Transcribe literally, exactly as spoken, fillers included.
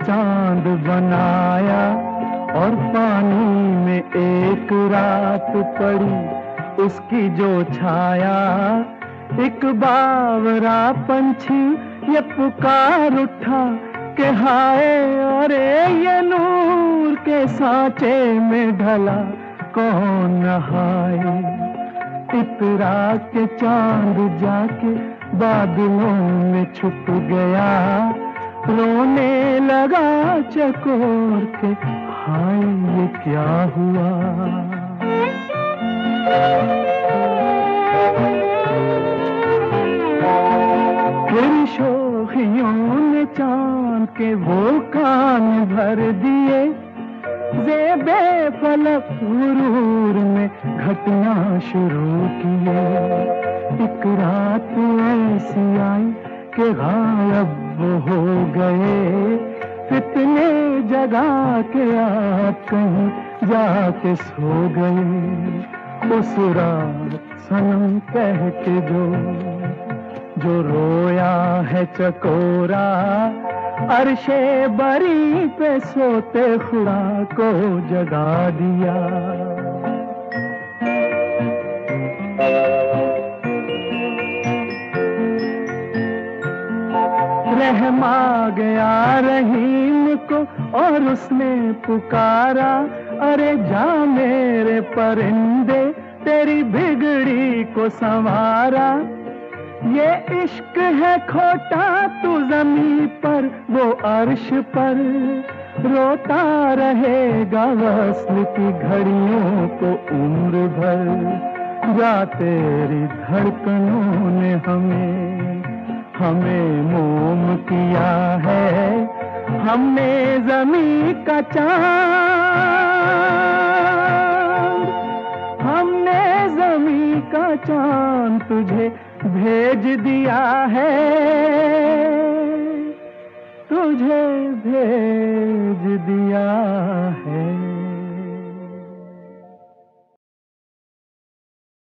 चांद बनाया और पानी में एक रात पड़ी उसकी जो छाया। एक बावरा पंछी ये पुकार उठा कि हाय अरे ये नूर के सांचे में ढला कौन नहाए। इतरा के चांद जाके बादलों में छुप गया, रोने लगा चकोर के हाय ये क्या हुआ। फिर शोखियों ने चांद के वो कान भर दिए, ज़ेबे फलक गुरूर में घटना शुरू किए। एक रात ऐसी आई कि गायब वो हो गए, फितने जगा के आप कहीं जाके सो गए। उस रात सनम कह के जो जो रोया है चकोरा, अर्शे बरी पे सोते खुदा को जगा दिया। रहम आ गया रहीम को और उसने पुकारा, अरे जा मेरे परिंदे तेरी बिगड़ी को संवारा। ये इश्क है खोटा तू जमीन पर वो अर्श पर, रोता रहेगा वस्ल की घड़ियों को उम्र भर। जा तेरी धड़कनों ने हमें हमें मोम किया है, हमने जमीन का चांद हमने जमीन का चांद तुझे भेज दिया है, तुझे भेज दिया